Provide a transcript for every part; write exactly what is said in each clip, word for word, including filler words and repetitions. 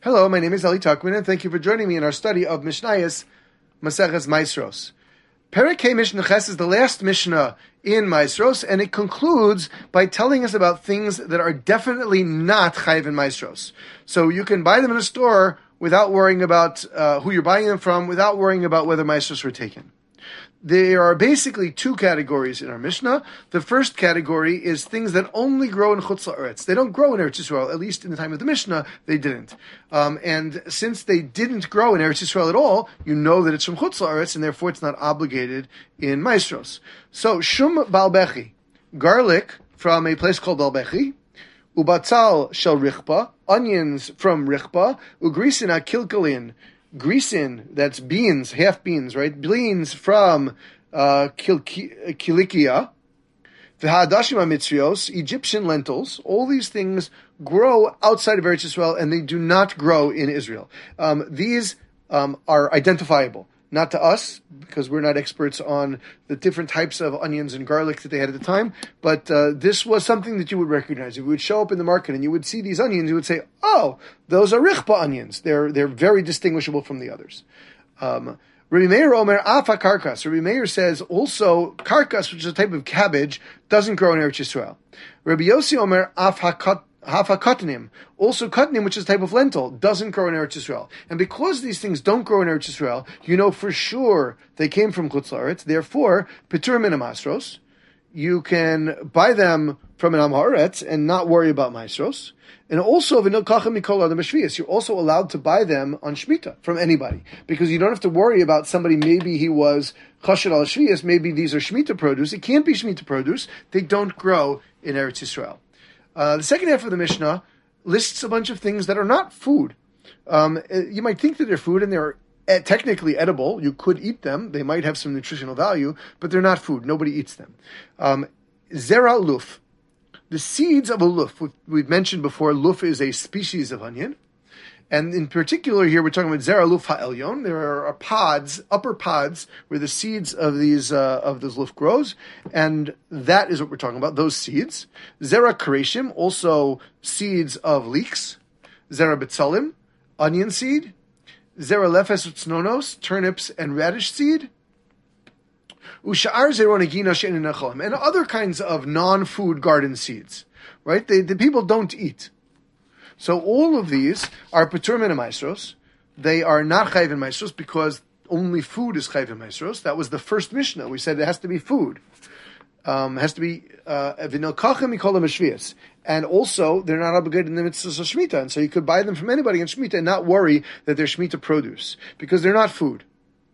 Hello, my name is Ali Tuckman, and thank you for joining me in our study of Mishnayos Maseches Maasros. Perek Mishnah Ches is the last Mishnah in Maasros, and it concludes by telling us about things that are definitely not Chayiv in Maasros. So you can buy them in a store without worrying about uh, who you're buying them from, without worrying about whether Maasros were taken. There are basically two categories in our Mishnah. The first category is things that only grow in Chutz La'aretz. They don't grow in Eretz Yisrael, at least in the time of the Mishnah, they didn't. Um, and since they didn't grow in Eretz Yisrael at all, you know that it's from Chutz La'aretz, and therefore it's not obligated in Maasros. So, Shum Balbechi, garlic from a place called Balbechi, Ubatzal Shel Richpa, onions from Richpa, Ugrisina Kilkalin, Grisin, that's beans, half beans, right? Beans from uh, Kilikia. V'ha'adashim ha'mitzrios, Egyptian lentils. All these things grow outside of Eretz Yisrael, and they do not grow in Israel. Um, these um, are identifiable. Not to us, because we're not experts on the different types of onions and garlic that they had at the time, but uh, this was something that you would recognize. If you would show up in the market and you would see these onions, you would say, oh, those are Richpa onions. They're they're very distinguishable from the others. Um, Rabbi Meir Omer, Afa Karkas. Rabbi Meir says also, Karkas, which is a type of cabbage, doesn't grow in Eretz Yisrael. Rabbi Yossi Omer, Afa Kot. Hafa katnim, also katnim, which is a type of lentil, doesn't grow in Eretz Yisrael. And because these things don't grow in Eretz Yisrael, you know for sure they came from Chutz La'aretz. Therefore, Petur min Maasros, you can buy them from an Am Haaretz and not worry about Maasros. And also, v'nilkachem mikol adam b'shvius, you're also allowed to buy them on Shemitah from anybody, because you don't have to worry about somebody. Maybe he was chashed al shvius. Maybe these are Shemitah produce. It can't be Shemitah produce. They don't grow in Eretz Yisrael. Uh, the second half of the Mishnah lists a bunch of things that are not food. Um, you might think that they're food, and they're technically edible. You could eat them. They might have some nutritional value, but they're not food. Nobody eats them. Um, Zera luf. The seeds of a luf. We've mentioned before, luf is a species of onion. And in particular here, we're talking about Zera luf ha'elyon. There are pods, upper pods, where the seeds of these uh, of this luf grows, and that is what we're talking about. Those seeds. Zera kareshim, also seeds of leeks. Zera betzalim, onion seed. Zera lefes utznonos, turnips and radish seed. Usha'ar zeronagina she'enin necholim, and other kinds of non-food garden seeds. Right? They, the people don't eat. So all of these are Petur min Maasros. They are not Chayiv in Maasros because only food is Chayiv in Maasros. That was the first Mishnah. We said it has to be food. Um, it has to be v'nilkachem mikol adam b'shvius. And also, they're not obligated in the mitzvahs of Shemitah. And so you could buy them from anybody in Shemitah and not worry that they're Shemitah produce, because they're not food.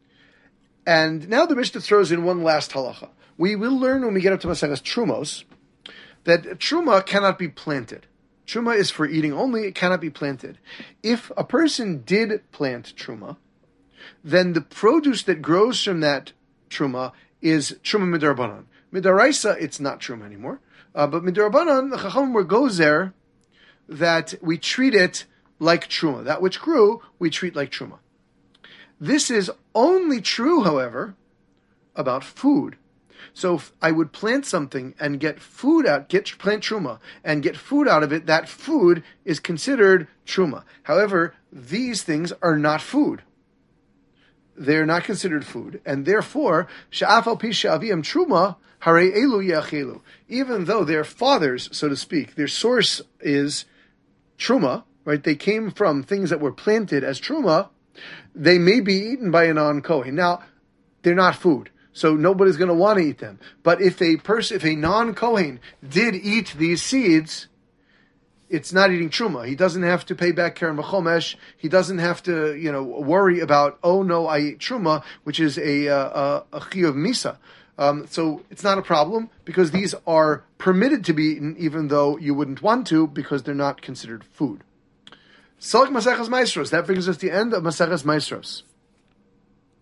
And now the Mishnah throws in one last halacha. We will learn when we get up to Maseches Trumos that Truma cannot be planted. Truma is for eating only, it cannot be planted. If a person did plant Truma, then the produce that grows from that Truma is Truma Midarabanan. Midaraisa, it's not Truma anymore. Uh, but Midarabanan, the Chacham were goes there that we treat it like Truma. That which grew, we treat like Truma. This is only true, however, about food. So if I would plant something and get food out, get plant truma and get food out of it, that food is considered truma. However, these things are not food. They're not considered food, and therefore, sha'af al pi she'aviyam truma harei elu yachelu. Even though their fathers, so to speak, their source is truma, right? They came from things that were planted as truma. They may be eaten by a non-kohen. Now, they're not food. So nobody's going to want to eat them. But if a person, if a non-Kohen did eat these seeds, it's not eating truma. He doesn't have to pay back keren b'chomesh. He doesn't have to, you know, worry about, oh no, I ate truma, which is a a, a chiyuv misa. Um, so it's not a problem because these are permitted to be eaten, even though you wouldn't want to, because they're not considered food. Salak Maseches Maasros. That brings us to the end of Maseches Maasros.